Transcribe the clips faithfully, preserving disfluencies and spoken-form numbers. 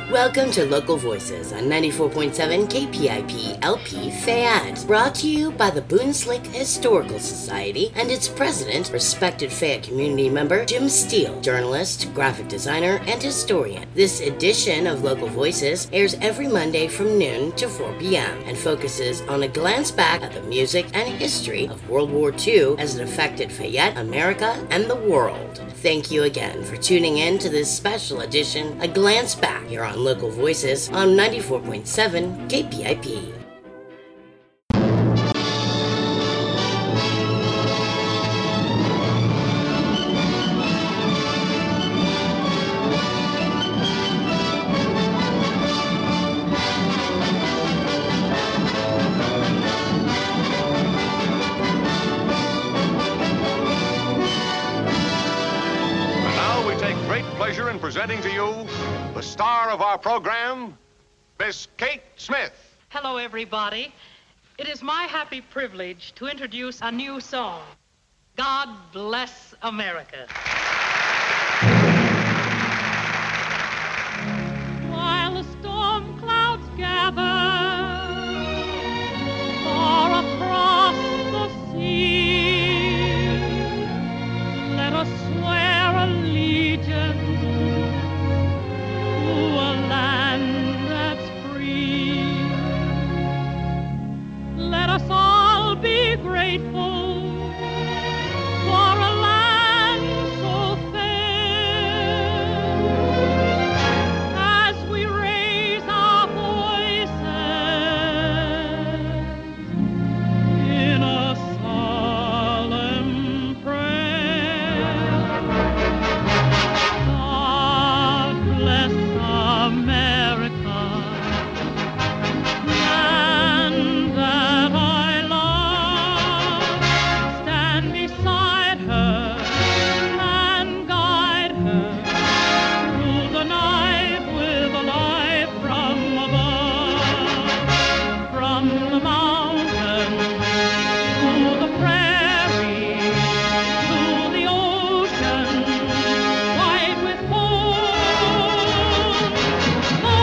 Welcome to Local Voices on ninety-four point seven K P I P L P Fayette. Brought to you by the Boonslick Historical Society and its president, respected Fayette community member Jim Steele, journalist, graphic designer, and historian. This edition of Local Voices airs every Monday from noon to four p.m. and focuses on a glance back at the music and history of World War Two as it affected Fayette, America, and the world. Thank you again for tuning in to this special edition, A Glance Back, here on Local Voices on ninety-four point seven K P I P. Presenting to you the star of our program, Miss Kate Smith. Hello, everybody. It is my happy privilege to introduce a new song, God Bless America. While the storm clouds gather far across the sea, let us swear allegiance a land that's free. Let us all be grateful for a land so fair as we raise our voices in a solemn prayer. God bless America, land that I love. Stand beside her and guide her through the night with a light from above. From the mountain to the prairie to the ocean white with foam.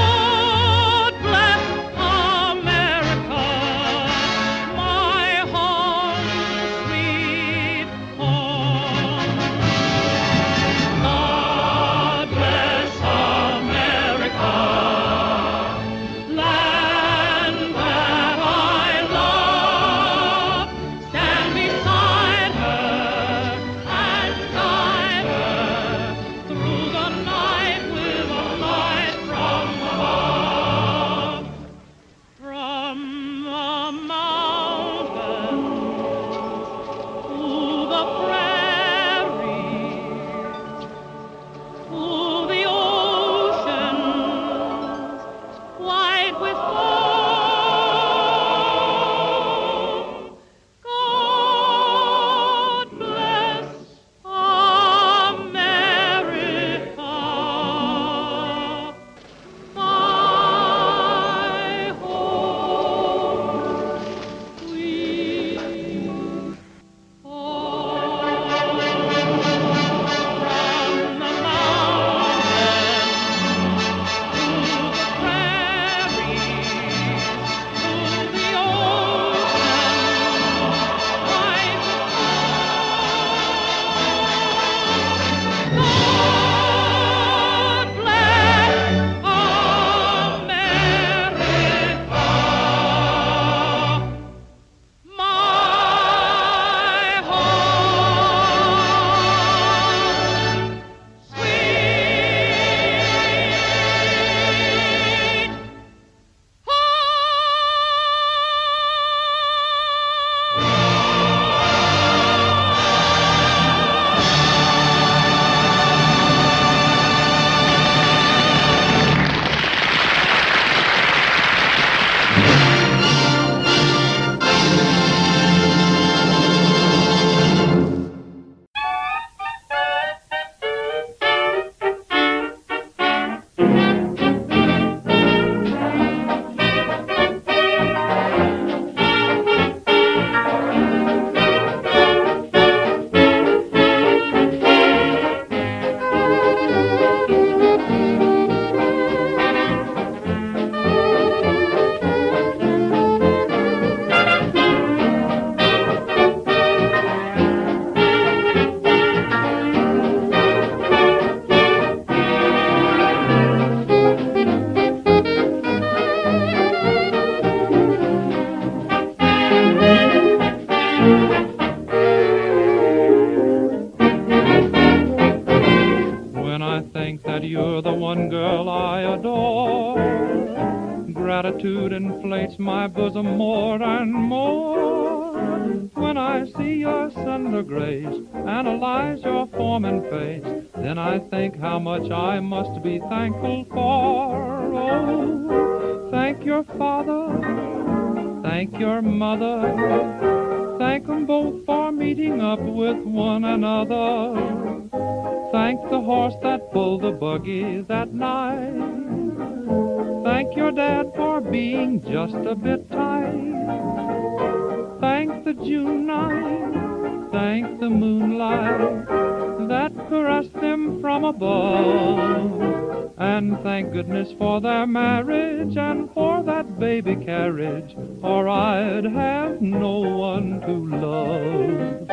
all I adore. Gratitude inflates my bosom more and more when I see your slender grace, analyze your form and face. Then I think how much I must be thankful for. Oh, thank your father, thank your mother, thank them both for meeting up with one another. Thank the horse that pulled the buggy that night. Thank your dad for being just a bit tight. Thank the June night, thank the moonlight that caressed them from above. And thank goodness for their marriage and for that baby carriage, or I'd have no one to love.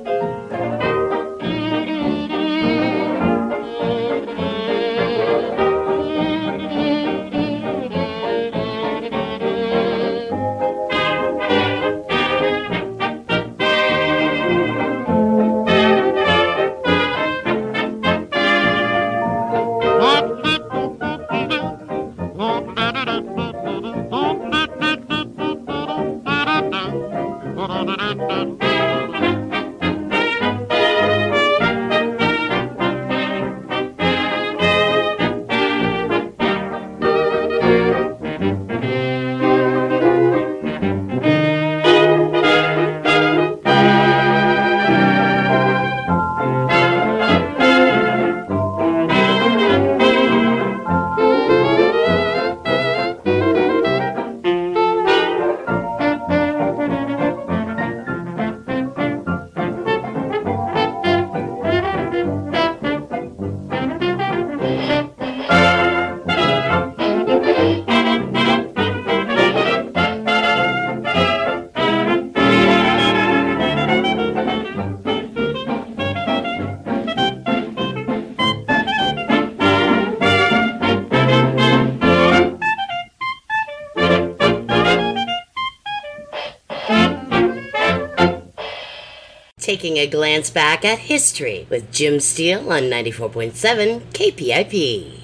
Taking a glance back at history with Jim Steele on ninety-four point seven K P I P.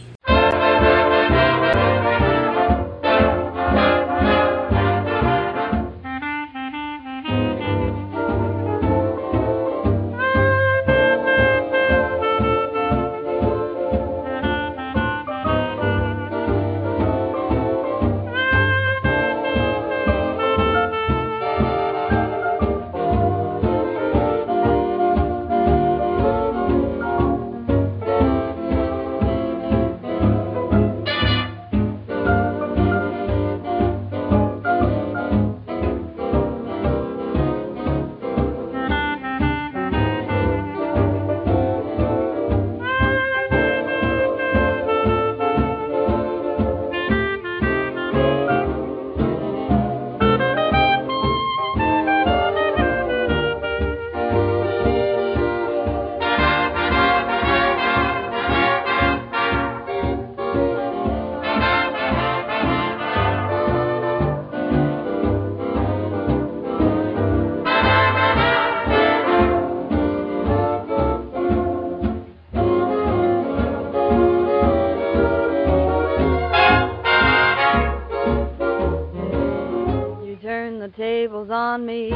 tables on me.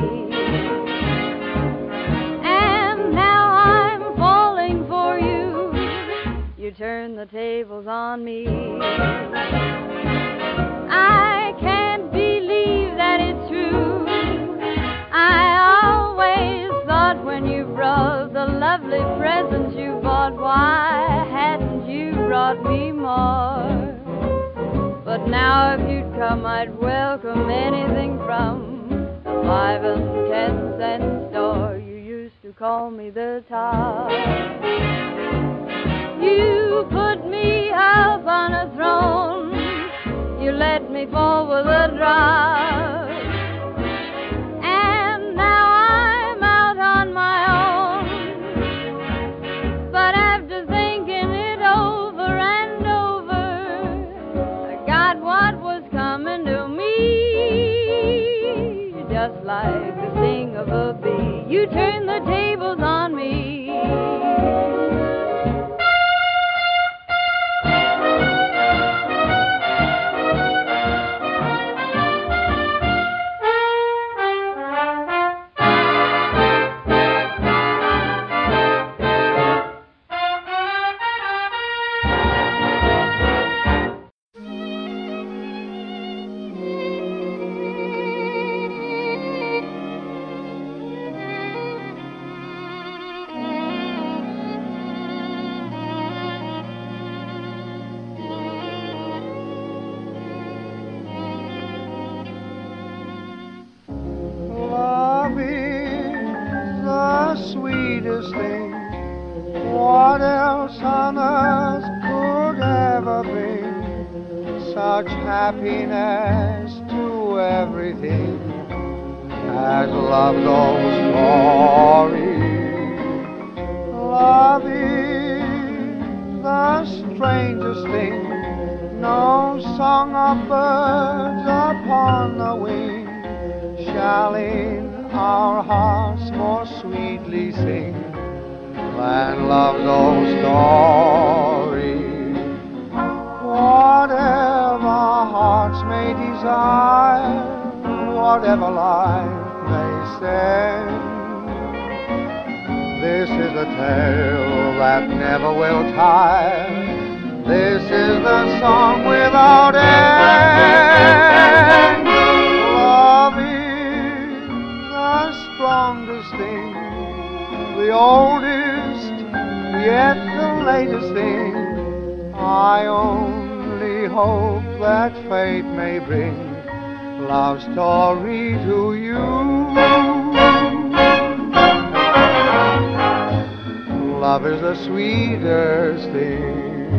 And now I'm falling for you. You turn the tables on me. I can't believe that it's true. I always thought when you brought the lovely presents you bought, why hadn't you brought me more? But now if you'd come, I'd welcome anything from the five and ten cent store. You used to call me the top. You put me up on a throne. You let me fall with a drop. And now I'm out on my own. But after thinking it over and over, I got what was coming to me. Just like the sting of a bee, you turn the tables on me. bring such happiness to everything as love's old story. Love is the strangest thing, no song of birds upon the wing shall in our hearts more sweetly sing than love's old story. Whatever hearts may desire, whatever life may send, this is a tale that never will tire. This is the song without end. Love is the strongest thing, the oldest, yet the latest thing. I only hope that fate may bring love story to you. Love is the sweetest thing.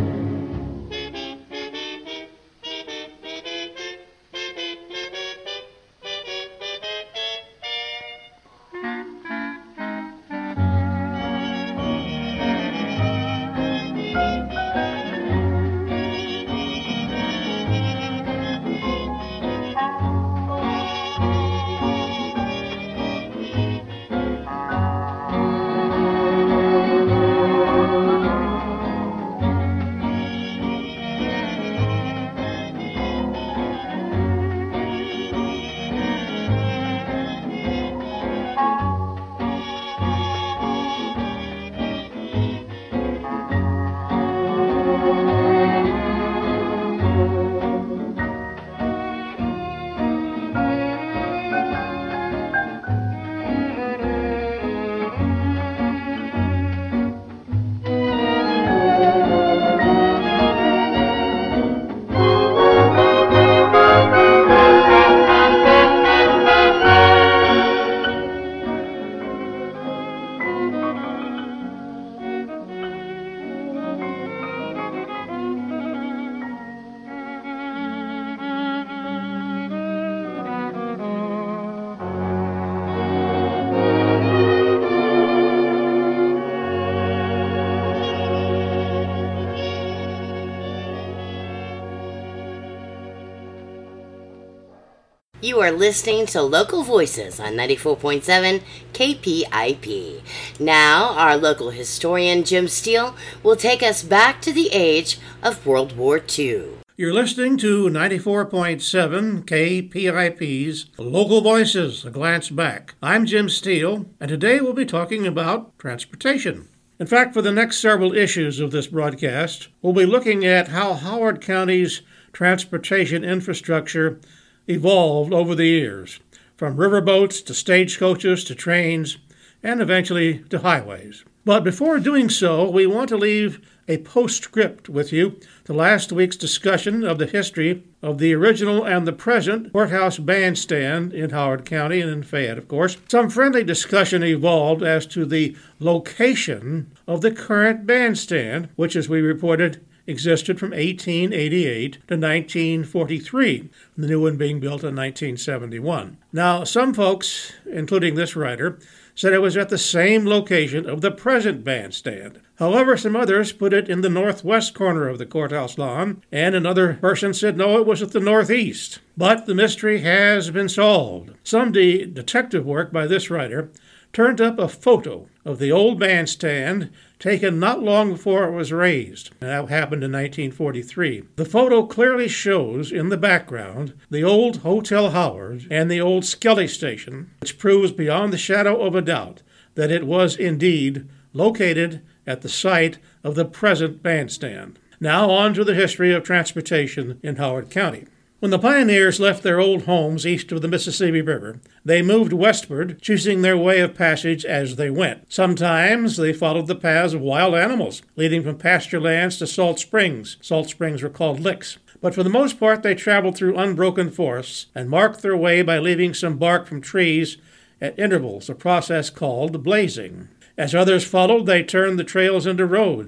You are listening to Local Voices on ninety-four point seven K P I P. Now, our local historian Jim Steele will take us back to the age of World War Two. You're listening to ninety-four point seven K P I P's Local Voices, A Glance Back. I'm Jim Steele, and today we'll be talking about transportation. In fact, for the next several issues of this broadcast, we'll be looking at how Howard County's transportation infrastructure evolved over the years, from riverboats to stagecoaches to trains, and eventually to highways. But before doing so, we want to leave a postscript with you to last week's discussion of the history of the original and the present courthouse bandstand in Howard County and in Fayette, of course. Some friendly discussion evolved as to the location of the current bandstand, which, as we reported, existed from eighteen eighty-eight to nineteen forty-three, the new one being built in nineteen seventy-one. Now, some folks, including this writer, said it was at the same location of the present bandstand. However, some others put it in the northwest corner of the courthouse lawn, and another person said no, it was at the northeast. But the mystery has been solved. Some de- detective work by this writer turned up a photo of the old bandstand taken not long before it was raised. And that happened in nineteen forty-three. The photo clearly shows in the background the old Hotel Howard and the old Skelly Station, which proves beyond the shadow of a doubt that it was indeed located at the site of the present bandstand. Now on to the history of transportation in Howard County. When the pioneers left their old homes east of the Mississippi River, they moved westward, choosing their way of passage as they went. Sometimes they followed the paths of wild animals, leading from pasture lands to salt springs. Salt springs were called licks. But for the most part, they traveled through unbroken forests and marked their way by leaving some bark from trees at intervals, a process called blazing. As others followed, they turned the trails into roads,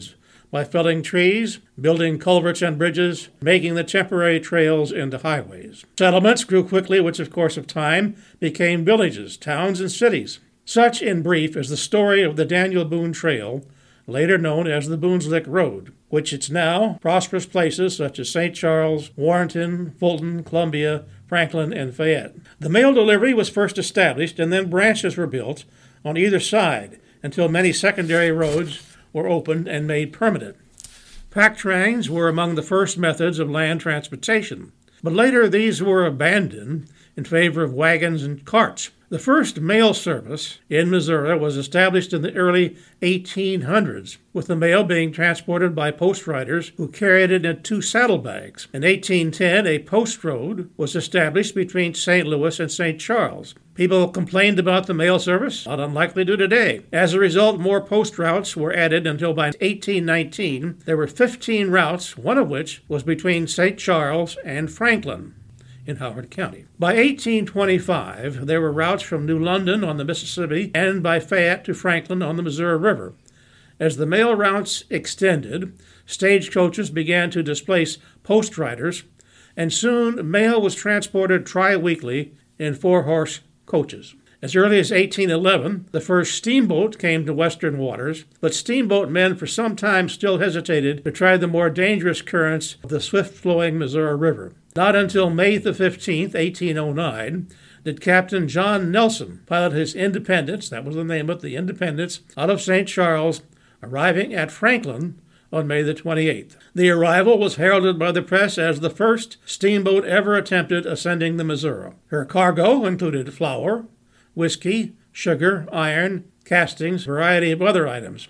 by felling trees, building culverts and bridges, making the temporary trails into highways. Settlements grew quickly, which, of course of time, became villages, towns, and cities. Such, in brief, is the story of the Daniel Boone Trail, later known as the Boone's Lick Road, which its now prosperous places such as Saint Charles, Warrenton, Fulton, Columbia, Franklin, and Fayette. The mail delivery was first established, and then branches were built on either side until many secondary roads were opened and made permanent. Pack trains were among the first methods of land transportation, but later these were abandoned in favor of wagons and carts. The first mail service in Missouri was established in the early eighteen hundreds, with the mail being transported by post riders who carried it in two saddlebags. In eighteen ten, a post road was established between Saint Louis and Saint Charles. People complained about the mail service, not unlike they do today. As a result, more post routes were added until by eighteen nineteen there were fifteen routes, one of which was between Saint Charles and Franklin in Howard County. By eighteen twenty-five, there were routes from New London on the Mississippi and by Fayette to Franklin on the Missouri River. As the mail routes extended, stagecoaches began to displace post riders, and soon mail was transported tri-weekly in four-horse coaches. As early as eighteen eleven, the first steamboat came to western waters, but steamboat men for some time still hesitated to try the more dangerous currents of the swift-flowing Missouri River. Not until May the fifteenth, eighteen oh nine, did Captain John Nelson pilot his Independence, that was the name of it, the Independence, out of Saint Charles, arriving at Franklin on May the twenty-eighth. The arrival was heralded by the press as the first steamboat ever attempted ascending the Missouri. Her cargo included flour, whiskey, sugar, iron, castings, a variety of other items.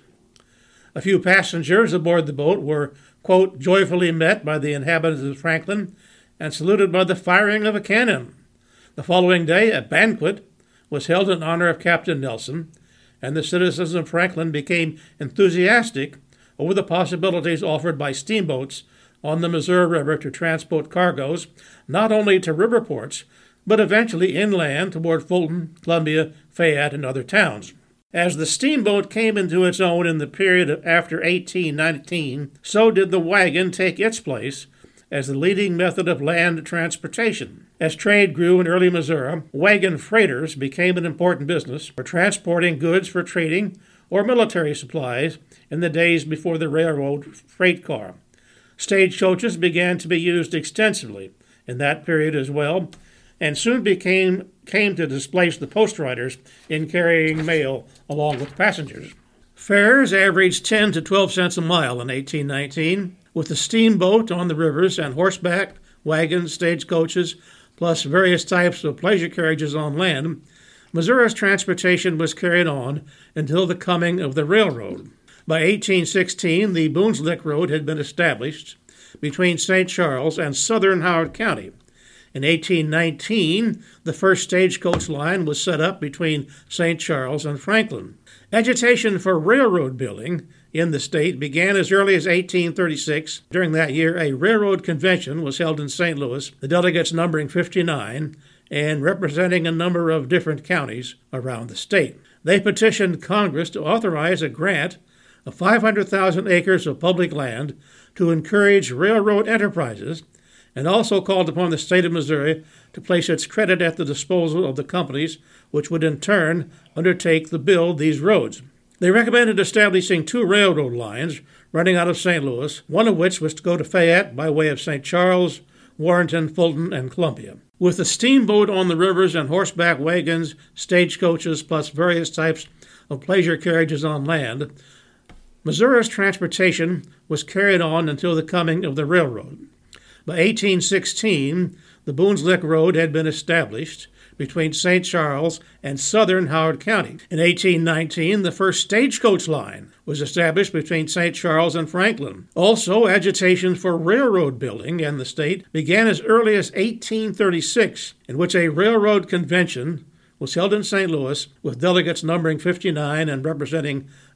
A few passengers aboard the boat were, quote, joyfully met by the inhabitants of Franklin and saluted by the firing of a cannon. The following day, a banquet was held in honor of Captain Nelson, and the citizens of Franklin became enthusiastic over the possibilities offered by steamboats on the Missouri River to transport cargoes not only to river ports, but eventually inland toward Fulton, Columbia, Fayette, and other towns. As the steamboat came into its own in the period after eighteen nineteen, so did the wagon take its place as the leading method of land transportation. As trade grew in early Missouri, wagon freighters became an important business for transporting goods for trading or military supplies in the days before the railroad freight car. Stagecoaches began to be used extensively in that period as well, and soon became came to displace the post riders in carrying mail along with passengers. Fares averaged ten to twelve cents a mile in eighteen nineteen, with the steamboat on the rivers and horseback, wagons, stagecoaches, plus various types of pleasure carriages on land. Missouri's transportation was carried on until the coming of the railroad. By eighteen sixteen, the Boone's Lick Road had been established between Saint Charles and southern Howard County. In eighteen nineteen, the first stagecoach line was set up between Saint Charles and Franklin. Agitation for railroad building in the state began as early as eighteen thirty-six. During that year, a railroad convention was held in Saint Louis, the delegates numbering fifty-nine, and representing a number of different counties around the state. They petitioned Congress to authorize a grant of five hundred thousand acres of public land to encourage railroad enterprises, and also called upon the state of Missouri to place its credit at the disposal of the companies which would in turn undertake to build these roads. They recommended establishing two railroad lines running out of Saint Louis, one of which was to go to Fayette by way of Saint Charles, Warrenton, Fulton, and Columbia. With the steamboat on the rivers and horseback wagons, stagecoaches, plus various types of pleasure carriages on land, Missouri's transportation was carried on until the coming of the railroad. By eighteen sixteen, the Boone's Lick Road had been established between Saint Charles and southern Howard County. In eighteen nineteen, the first stagecoach line was established between Saint Charles and Franklin. Also, agitation for railroad building in the state began as early as eighteen thirty-six, in which a railroad convention was held in Saint Louis with delegates numbering fifty-nine and representing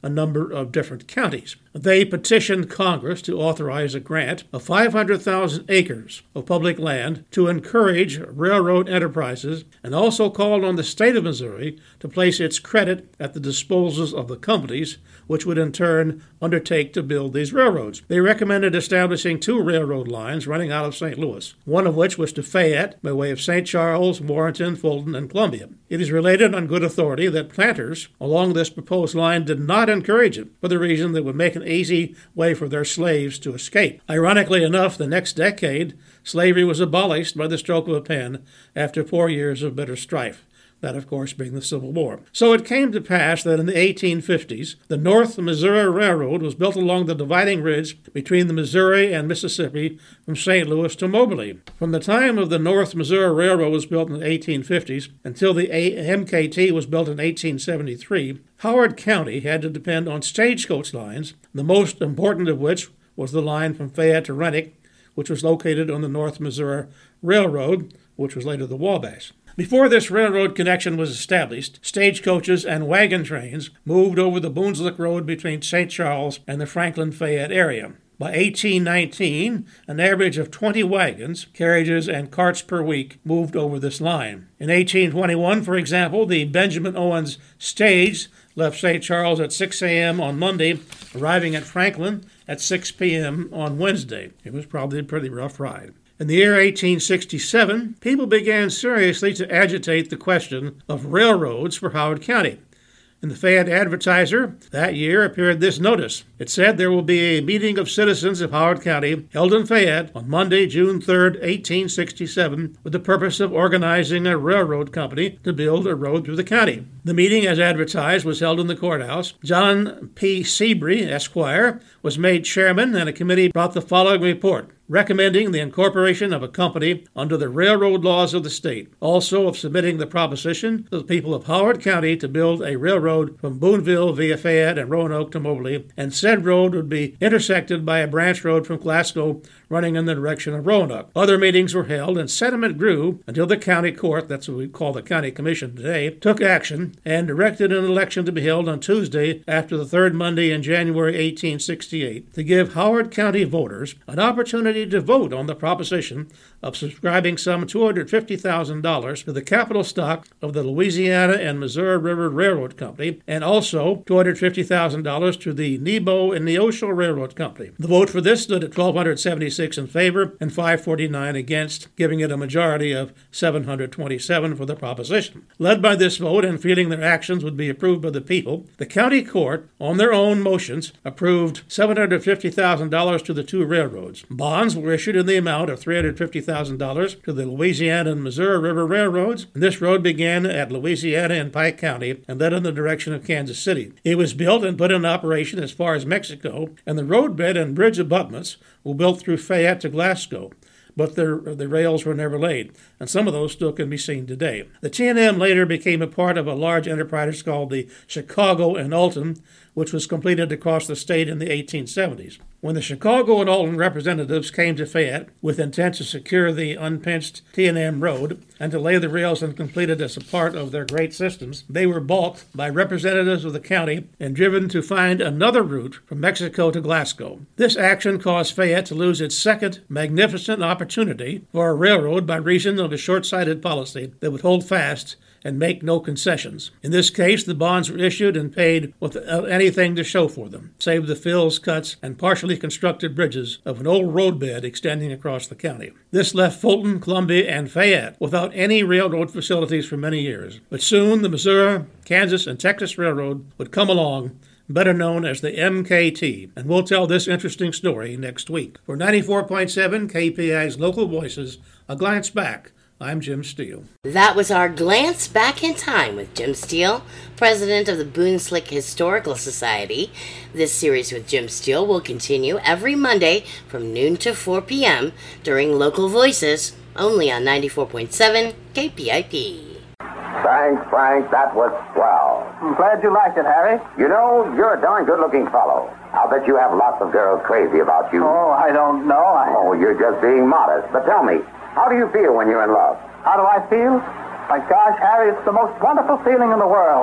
a number of different counties. They petitioned Congress to authorize a grant of five hundred thousand acres of public land to encourage railroad enterprises, and also called on the state of Missouri to place its credit at the disposals of the companies, which would in turn undertake to build these railroads. They recommended establishing two railroad lines running out of Saint Louis, one of which was to Fayette by way of Saint Charles, Warrenton, Fulton, and Columbia. It is related on good authority that planters along this proposed line did not encourage it for the reason that it would make an easy way for their slaves to escape. Ironically enough, the next decade, slavery was abolished by the stroke of a pen after four years of bitter strife. That, of course, being the Civil War. So it came to pass that in the eighteen fifties, the North Missouri Railroad was built along the dividing ridge between the Missouri and Mississippi from Saint Louis to Moberly. From the time of the North Missouri Railroad was built in the eighteen fifties until the M K T was built in eighteen seventy-three, Howard County had to depend on stagecoach lines, the most important of which was the line from Fayette to Renwick, which was located on the North Missouri Railroad, which was later the Wabash. Before this railroad connection was established, stagecoaches and wagon trains moved over the Boonslick Road between Saint Charles and the Franklin-Fayette area. By eighteen nineteen, an average of twenty wagons, carriages, and carts per week moved over this line. In eighteen twenty-one, for example, the Benjamin Owens stage left Saint Charles at six a.m. on Monday, arriving at Franklin at six p.m. on Wednesday. It was probably a pretty rough ride. In the year eighteen sixty-seven, people began seriously to agitate the question of railroads for Howard County. In the Fayette Advertiser that year appeared this notice. It said there will be a meeting of citizens of Howard County held in Fayette on Monday, June third, eighteen sixty-seven, with the purpose of organizing a railroad company to build a road through the county. The meeting, as advertised, was held in the courthouse. John P. Seabury, Esquire, was made chairman, and a committee brought the following report, recommending the incorporation of a company under the railroad laws of the state, also of submitting the proposition to the people of Howard County to build a railroad from Boonville via Fayette and Roanoke to Moberly, and said road would be intersected by a branch road from Glasgow running in the direction of Roanoke. Other meetings were held, and sentiment grew until the county court, that's what we call the county commission today, took action and directed an election to be held on Tuesday after the third Monday in January eighteen sixty-eight to give Howard County voters an opportunity to vote on the proposition of subscribing some two hundred fifty thousand dollars to the capital stock of the Louisiana and Missouri River Railroad Company, and also two hundred fifty thousand dollars to the Nebo and Neosho Railroad Company. The vote for this stood at one thousand two hundred seventy-six in favor and five hundred forty-nine against, giving it a majority of seven hundred twenty-seven for the proposition. Led by this vote and feeling their actions would be approved by the people, the county court, on their own motions, approved seven hundred fifty thousand dollars to the two railroads. Bonds were issued in the amount of three hundred fifty thousand dollars to the Louisiana and Missouri River Railroads, and this road began at Louisiana and Pike County and led in the direction of Kansas City. It was built and put in operation as far as Mexico, and the roadbed and bridge abutments were built through Fayette to Glasgow, but the, the rails were never laid, and some of those still can be seen today. The T and M later became a part of a large enterprise called the Chicago and Alton, which was completed across the state in the eighteen seventies. When the Chicago and Alton representatives came to Fayette with intent to secure the unpinched T and M road and to lay the rails and complete it as a part of their great systems, they were balked by representatives of the county and driven to find another route from Mexico to Glasgow. This action caused Fayette to lose its second magnificent opportunity for a railroad by reason of a short-sighted policy that would hold fast and make no concessions. In this case, the bonds were issued and paid without anything to show for them, save the fills, cuts, and partially constructed bridges of an old roadbed extending across the county. This left Fulton, Columbia, and Fayette without any railroad facilities for many years. But soon the Missouri, Kansas, and Texas Railroad would come along, better known as the M K T, and we'll tell this interesting story next week. For ninety-four point seven K P I's Local Voices, A Glance Back, I'm Jim Steele. That was our Glance Back in Time with Jim Steele, president of the Boonslick Historical Society. This series with Jim Steele will continue every Monday from noon to four p.m. during Local Voices, only on ninety-four point seven K P I P. Thanks, Frank. That was swell. I'm glad you liked it, Harry. You know, you're a darn good-looking fellow. I'll bet you have lots of girls crazy about you. Oh, I don't know. I... Oh, you're just being modest. But tell me, how do you feel when you're in love? How do I feel? My gosh, Harry, it's the most wonderful feeling in the world.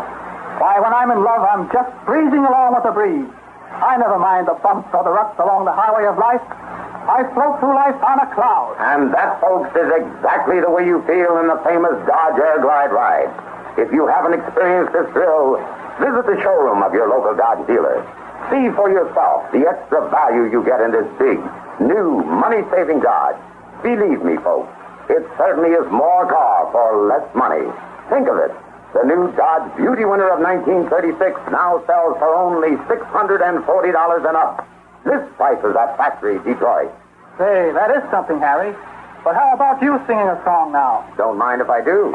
Why, when I'm in love, I'm just breezing along with the breeze. I never mind the bumps or the ruts along the highway of life. I float through life on a cloud. And that, folks, is exactly the way you feel in the famous Dodge Air Glide ride. If you haven't experienced this thrill, visit the showroom of your local Dodge dealer. See for yourself the extra value you get in this big, new, money-saving Dodge. Believe me, folks, it certainly is more car for less money. Think of it. The new Dodge Beauty winner of nineteen thirty-six now sells for only six hundred forty dollars and up. This price is at factory Detroit. Say, that is something, Harry. But how about you singing a song now? Don't mind if I do.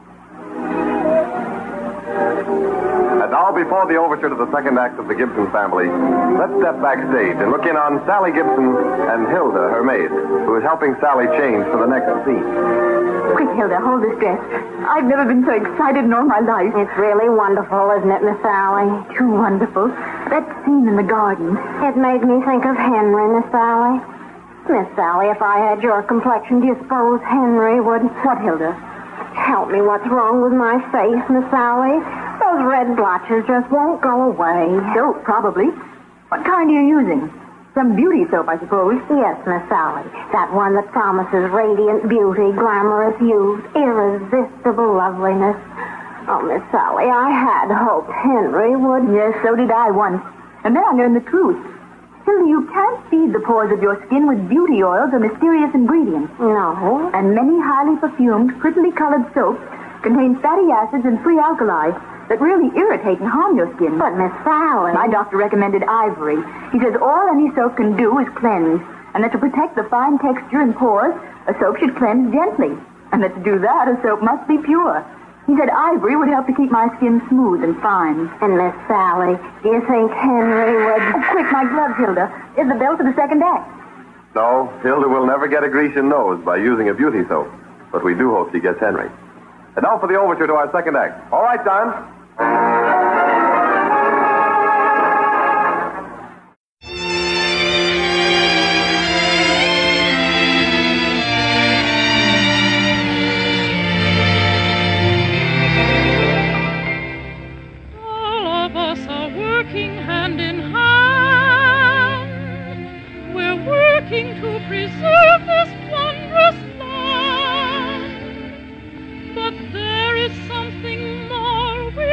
And now, before the overture to the second act of the Gibson family, let's step backstage and look in on Sally Gibson and Hilda, her maid, who is helping Sally change for the next scene. Quick, Hilda, hold this dress. I've never been so excited in all my life. It's really wonderful, isn't it, Miss Sally? Too wonderful. That scene in the garden. It made me think of Henry, Miss Sally. Miss Sally, if I had your complexion, do you suppose Henry would... What, Hilda? Help me, what's wrong with my face, Miss Sally? Those red blotches just won't go away. Soap, probably. What kind are you using? Some beauty soap, I suppose. Yes, Miss Sally. That one that promises radiant beauty, glamorous youth, irresistible loveliness. Oh, Miss Sally, I had hoped Henry would... Yes, so did I once. And then I learned the truth. Hilda, you can't feed the pores of your skin with beauty oils or mysterious ingredients. No. And many highly perfumed, prettily colored soaps contain fatty acids and free alkali that really irritate and harm your skin. But, Miss Sally... My doctor recommended Ivory. He says all any soap can do is cleanse, and that to protect the fine texture and pores, a soap should cleanse gently. And that to do that, a soap must be pure. He said Ivory would help to keep my skin smooth and fine. And, Miss Sally, do you think Henry would... Oh, quick, my gloves, Hilda. Is the bell for the second act? No, Hilda will never get a Grecian nose by using a beauty soap. But we do hope she gets Henry. And now for the overture to our second act. All right, Don. All of us are working hand in hand. We're working to preserve this wondrous land. But there is something more we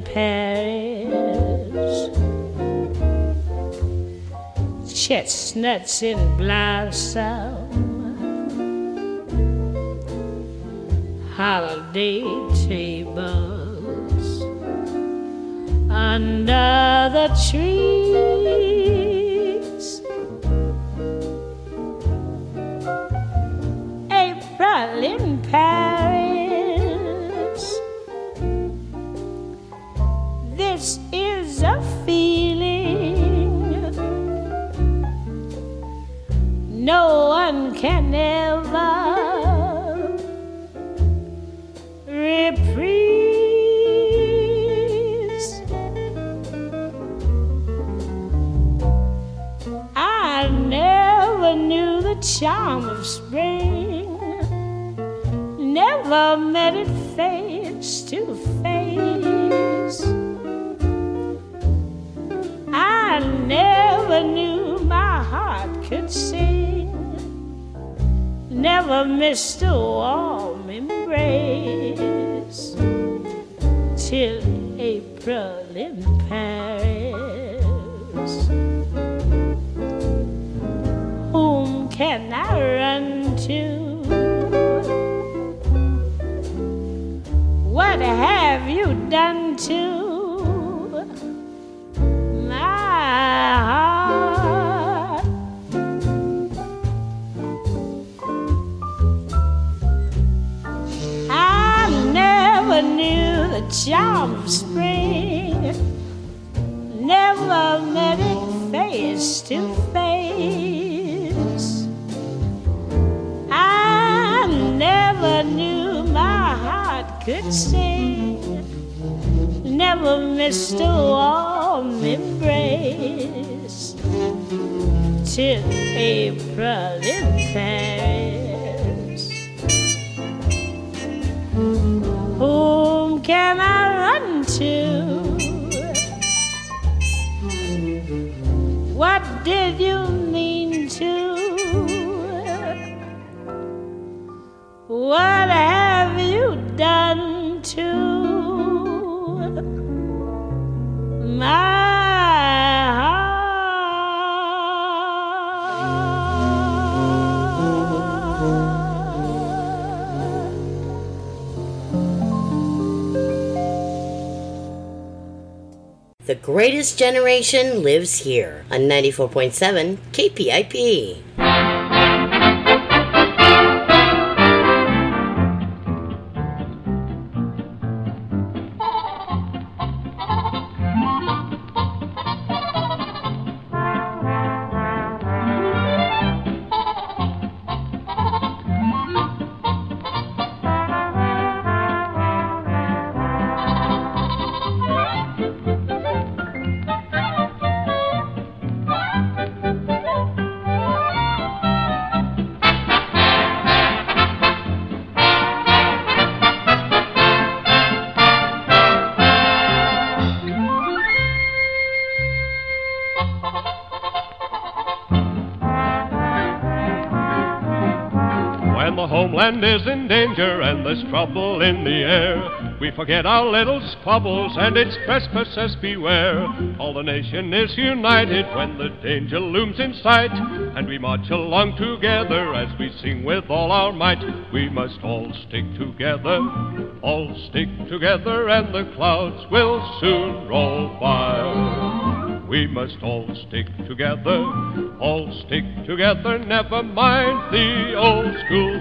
in Paris, chestnuts in blossom, holiday tables under the trees. April in Paris, this is a feeling no one can ever reprise. I never knew the charm of spring, never met it face to face. I never knew my heart could sing, never missed a warm embrace, till April in Paris. Whom can I run to? What have you done to my heart? I never knew the charm of spring, never met it face to face. I never knew my heart could sing, never missed a warm embrace, till April in Paris. Whom can I run to? What did you mean to? What have you done to my The greatest generation lives here on ninety-four point seven K P I P. Homeland is in danger and there's trouble in the air. We forget our little squabbles and its trespassers beware. All the nation is united when the danger looms in sight, and we march along together as we sing with all our might. We must all stick together, all stick together, and the clouds will soon roll by. We must all stick together, all stick together, never mind the old school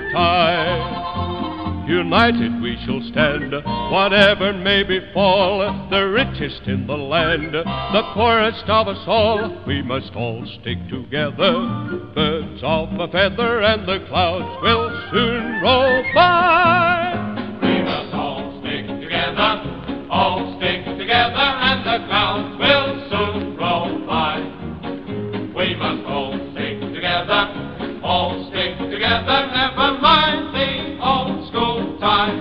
tie. United we shall stand, whatever may befall, the richest in the land, the poorest of us all. We must all stick together, birds of a feather, and the clouds will soon roll by. We must all stick together, all stick together, and the clouds will soon roll by. We must all stick together, all stick together, never mind the old school tie.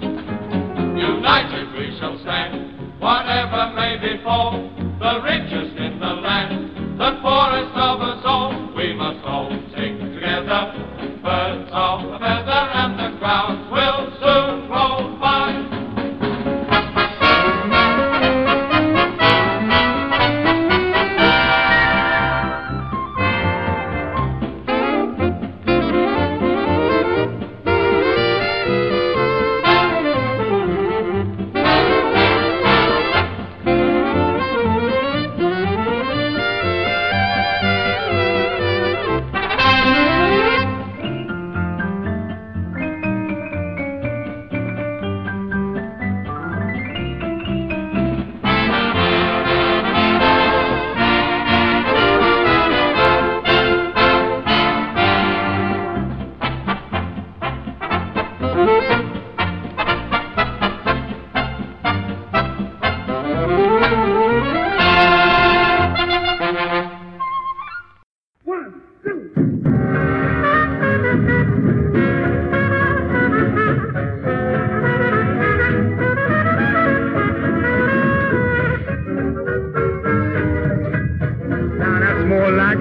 United we shall stand, whatever may befall, the richest in the land, the poorest of us all. We must all stick together, birds of a feather, and the crowds will soon roll by.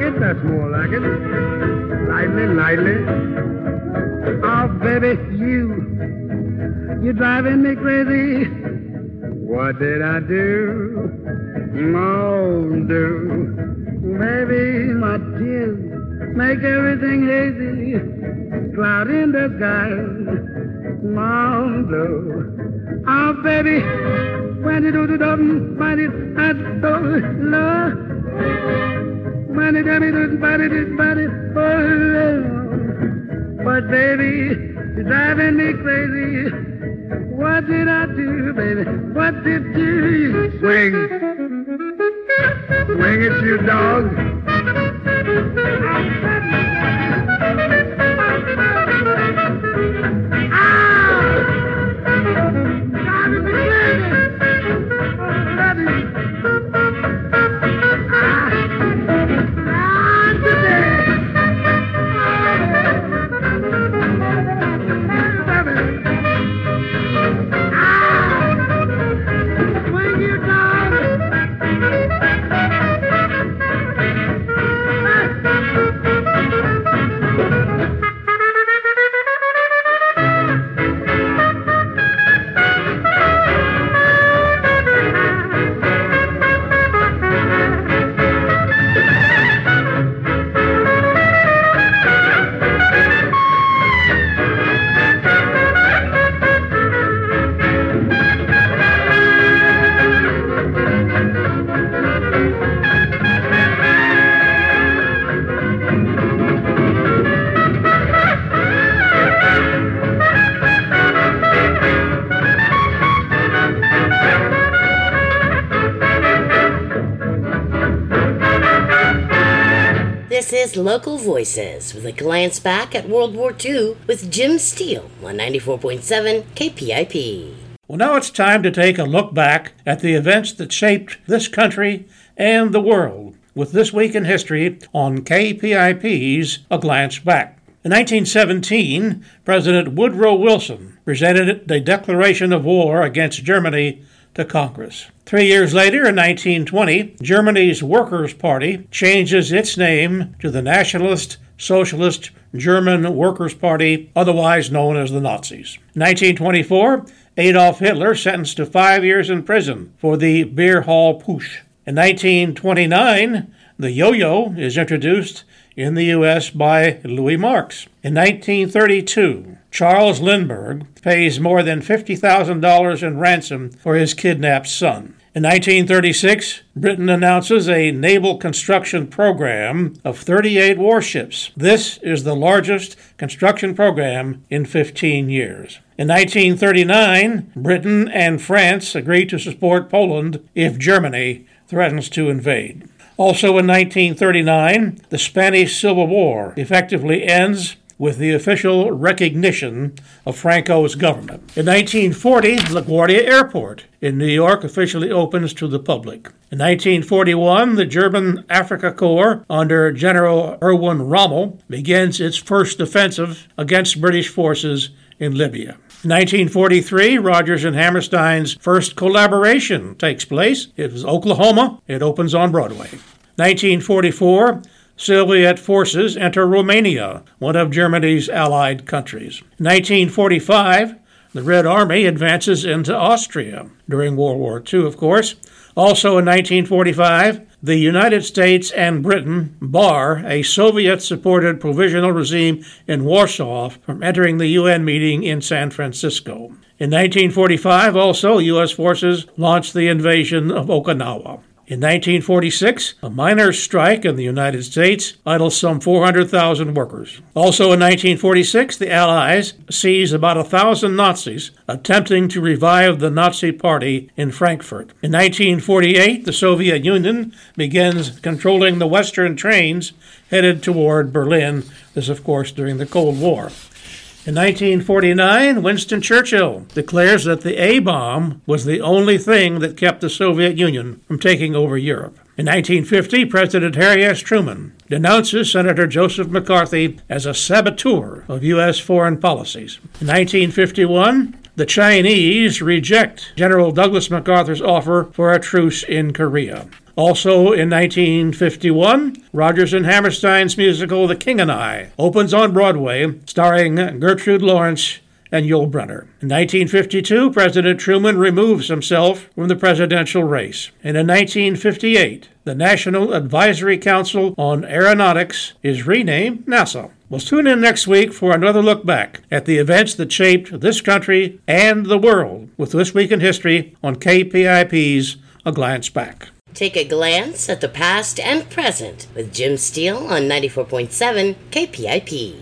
it, that's more like it. Lightly, lightly. Oh, baby, you, you're driving me crazy. What did I do? Oh, do. Baby, my tears make everything hazy. Cloud in the sky, oh, blue. Oh, baby, when you do the dumb, find it, I don't know. When you do the find it, find it, oh, love. But baby, you're driving me crazy. What did I do, baby? What did you swing? Swing it, you dog. This is Local Voices with a glance back at World War Two with Jim Steele on ninety-four point seven K P I P. Well, now it's time to take a look back at the events that shaped this country and the world with This Week in History on K P I P's A Glance Back. In nineteen seventeen, President Woodrow Wilson presented the declaration of war against Germany to Congress. Three years later, in nineteen twenty, Germany's Workers' Party changes its name to the Nationalist Socialist German Workers' Party, otherwise known as the Nazis. In nineteen twenty-four, Adolf Hitler sentenced to five years in prison for the Beer Hall Putsch. In nineteen twenty-nine, the yo-yo is introduced in the U S by Louis Marx. In nineteen thirty-two, Charles Lindbergh pays more than fifty thousand dollars in ransom for his kidnapped son. In nineteen thirty-six, Britain announces a naval construction program of thirty-eight warships. This is the largest construction program in fifteen years. In nineteen thirty-nine, Britain and France agree to support Poland if Germany threatens to invade. Also in nineteen thirty-nine, the Spanish Civil War effectively ends with the official recognition of Franco's government. In nineteen forty, LaGuardia Airport in New York officially opens to the public. In nineteen forty-one, the German Afrika Korps under General Erwin Rommel begins its first offensive against British forces in Libya. In nineteen forty-three, Rodgers and Hammerstein's first collaboration takes place. It was Oklahoma. It opens on Broadway. nineteen forty-four, Soviet forces enter Romania, one of Germany's allied countries. In nineteen forty-five, the Red Army advances into Austria, during World War Two, of course. Also in nineteen forty-five, the United States and Britain bar a Soviet-supported provisional regime in Warsaw from entering the U N meeting in San Francisco. In nineteen forty-five, also, U S forces launched the invasion of Okinawa. In nineteen forty-six, a miners' strike in the United States idles some four hundred thousand workers. Also in nineteen forty-six, the Allies seize about one thousand Nazis attempting to revive the Nazi Party in Frankfurt. In nineteen forty-eight, the Soviet Union begins controlling the Western trains headed toward Berlin. This, of course, during the Cold War. In nineteen forty-nine, Winston Churchill declares that the A-bomb was the only thing that kept the Soviet Union from taking over Europe. In nineteen fifty, President Harry S. Truman denounces Senator Joseph McCarthy as a saboteur of U S foreign policies. In nineteen fifty-one, the Chinese reject General Douglas MacArthur's offer for a truce in Korea. Also in nineteen fifty-one, Rodgers and Hammerstein's musical The King and I opens on Broadway, starring Gertrude Lawrence and Yul Brynner. In nineteen fifty-two, President Truman removes himself from the presidential race. And in nineteen fifty-eight, the National Advisory Council on Aeronautics is renamed NASA. We'll tune in next week for another look back at the events that shaped this country and the world with This Week in History on K P I P's A Glance Back. Take a glance at the past and present with Jim Steele on ninety-four point seven K P I P.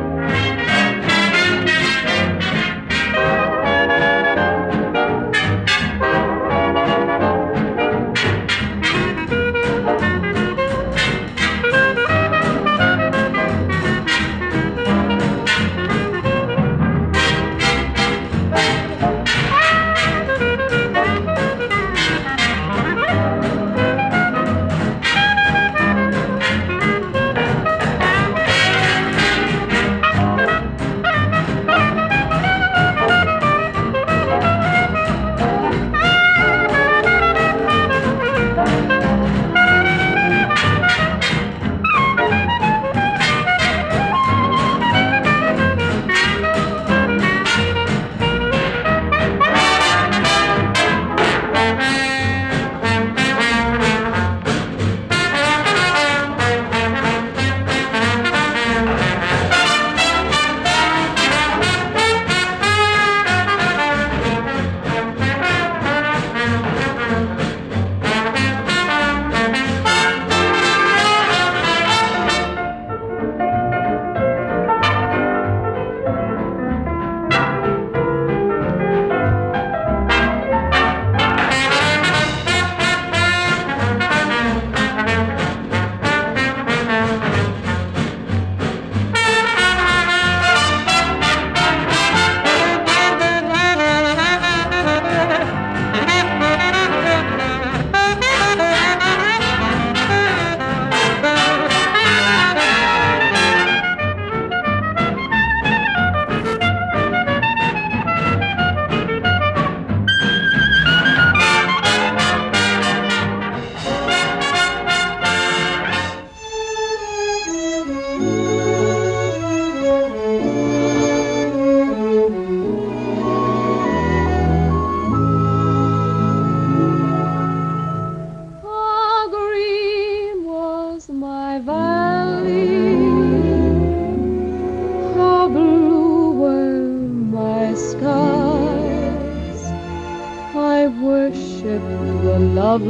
Of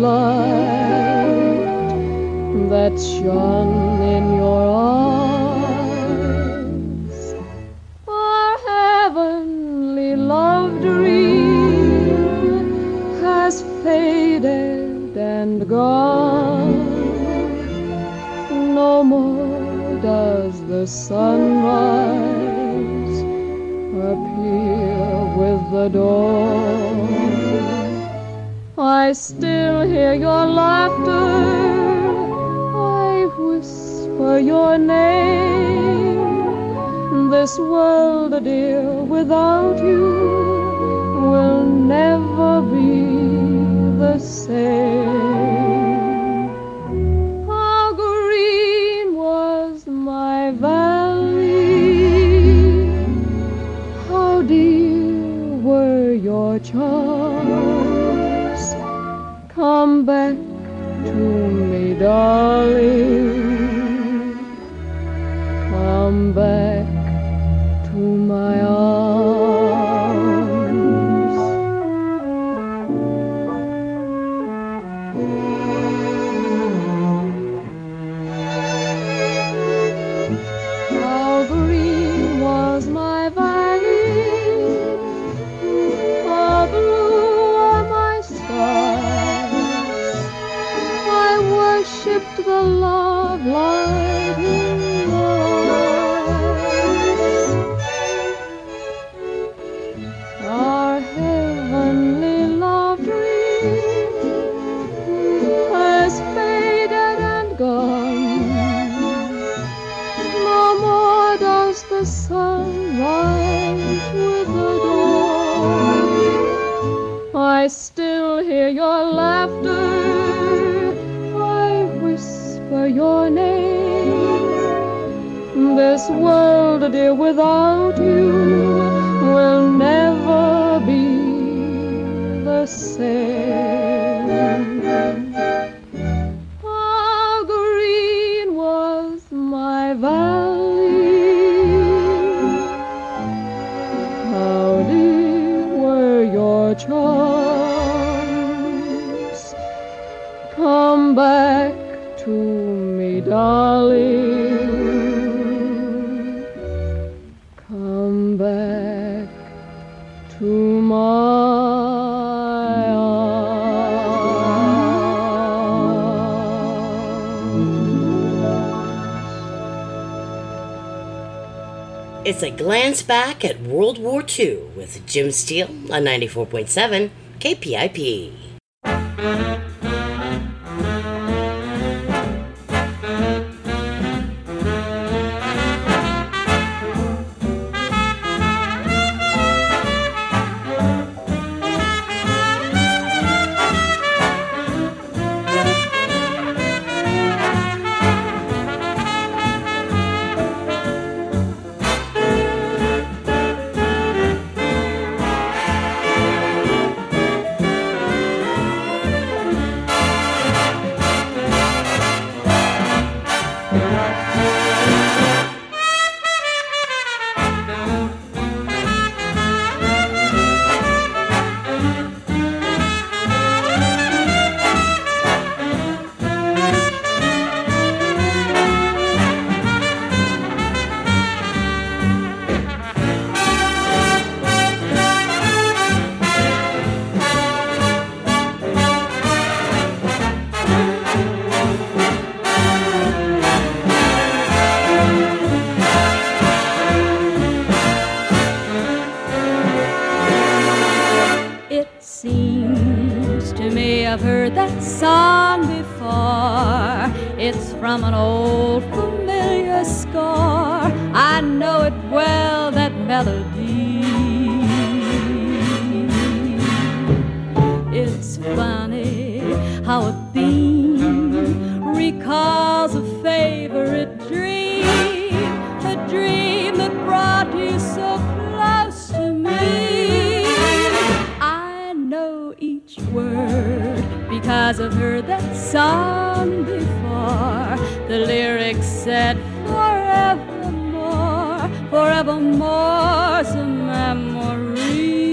light that shone in your eyes, our heavenly love dream has faded and gone. No more does the sunrise appear with the dawn. I still hear your laughter, I whisper your name. This world, dear, without you will never be the same. How green was my valley, how dear were your charms. Come back to me, darling. Come back to my arms. How green was my valley, how blue are my skies. Worshipped the love light in your eyes. Our heavenly love dream has faded and gone. No more does the sun rise with the dawn. I still hear your laughter, this world, dear, without you will never be the same. How green was my valley, how deep were your charms. Come back to me, darling, come back to my arms. It's a glance back at World War Two with Jim Steele on ninety-four point seven K P I P. I've heard that song before. It's from an old familiar score. I know it well, that melody. It's funny how a theme recalls a favorite dream, a dream that brought you so close to me. I know each word because I've heard that song before. The lyrics said forevermore, forevermore's a memory.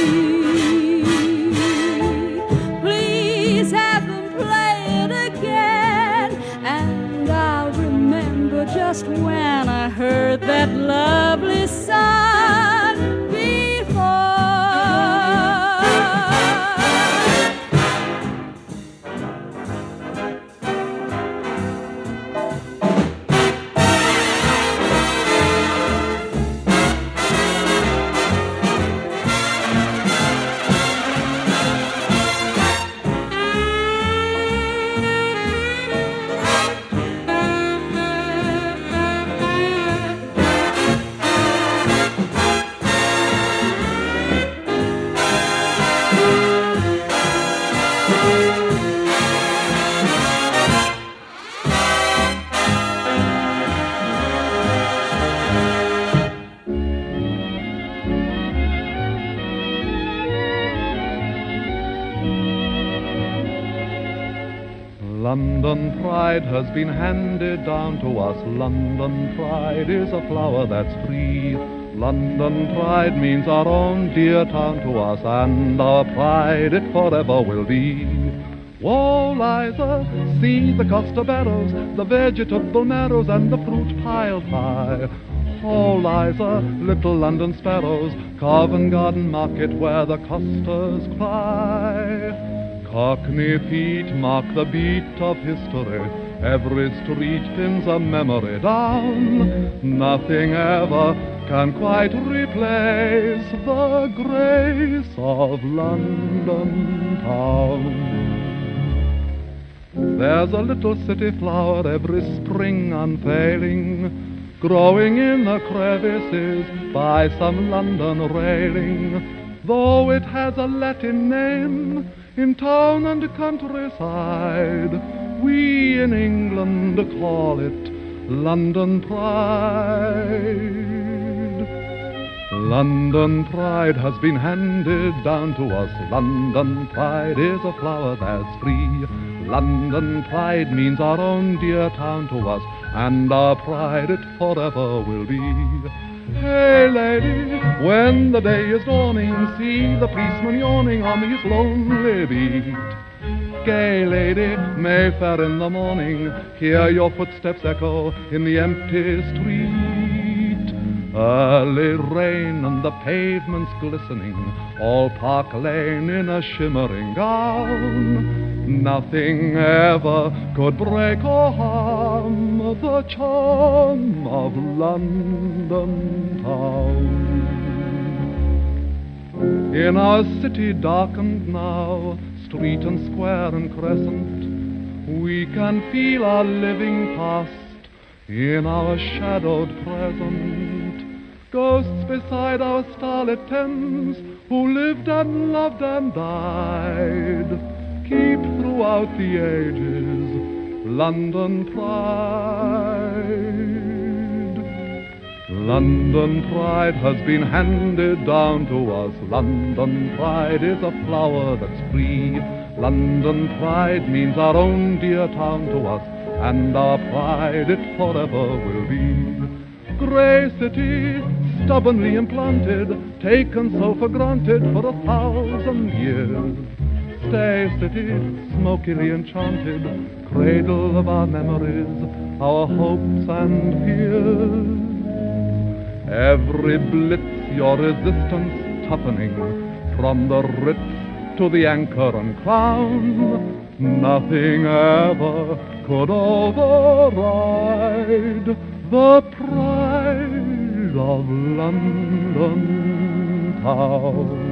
Please have them play it again, and I'll remember just when I heard that lovely song before. London pride has been handed down to us. London pride is a flower that's free. London pride means our own dear town to us, and our pride it forever will be. Whoa, Liza, see the Costa barrows, the vegetable marrows, and the fruit piled high. Oh, Liza, little London sparrows, Covent Garden Market where the costers cry. Cockney feet mark the beat of history. Every street pins a memory down. Nothing ever can quite replace the grace of London town. There's a little city flower every spring unfailing, growing in the crevices by some London railing. Though it has a Latin name, in town and countryside, we in England call it London Pride. London Pride has been handed down to us. London Pride is a flower that's free. London Pride means our own dear town to us, and our pride it forever will be. Hey lady, when the day is dawning, see the policeman yawning on his lonely beat. Gay lady, Mayfair in the morning, hear your footsteps echo in the empty street. Early rain and the pavements glistening, all Park Lane in a shimmering gown. Nothing ever could break or harm the charm of London town. In our city darkened now, street and square and crescent, we can feel our living past in our shadowed present. Ghosts beside our starlit Thames, who lived and loved and died, keep throughout the ages London pride. London pride has been handed down to us. London pride is a flower that's free. London pride means our own dear town to us, and our pride it forever will be. Grey city, stubbornly implanted, taken so for granted for a thousand years. Stay city, smokily enchanted, cradle of our memories, our hopes and fears. Every blitz your resistance toughening, from the Ritz to the Anchor and Crown. Nothing ever could override the pride of London town.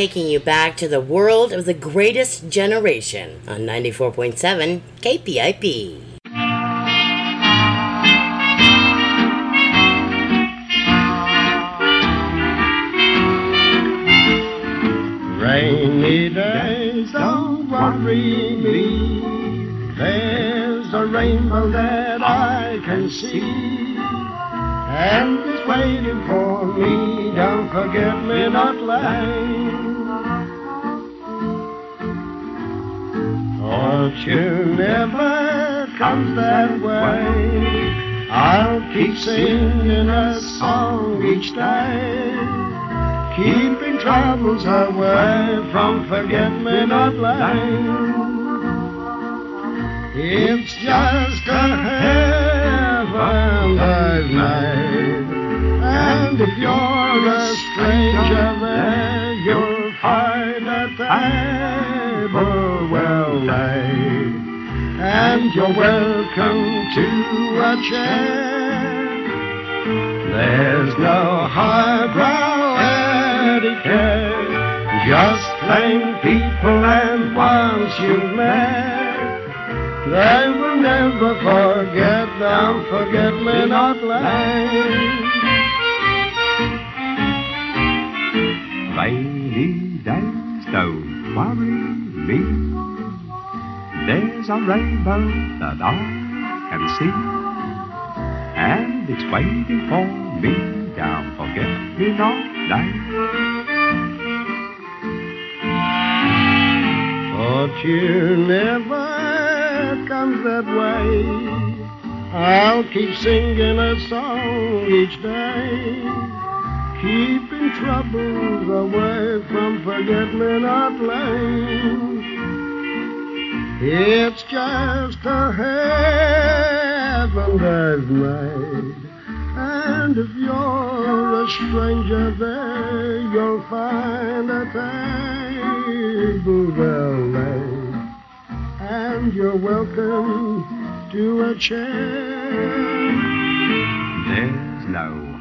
taking you back to the world of the greatest generation on ninety-four point seven K P I P. Rainy days don't worry me. There's a rainbow that I can see, and it's waiting for me. Don't forget me not lying. Fortune never comes that way. I'll keep singing a song each day, keeping troubles away from forget-me-not-land. It's just a heaven I've made, and if you're a stranger there, you'll find a table well laid, and you're welcome to a chair. There's no highbrow etiquette, just plain people, and once you've met, they will never forget them, forget-me-not-land. Rainy days don't worry me. There's a rainbow that I can see, and it's waiting for me down forget-me-not-land. Fortune never comes that way. I'll keep singing a song each day, keeping troubles away from forget-me-not-land. It's just a heaven I've made, and if you're a stranger there, you'll find a table well laid, and you're welcome to a chair. There's no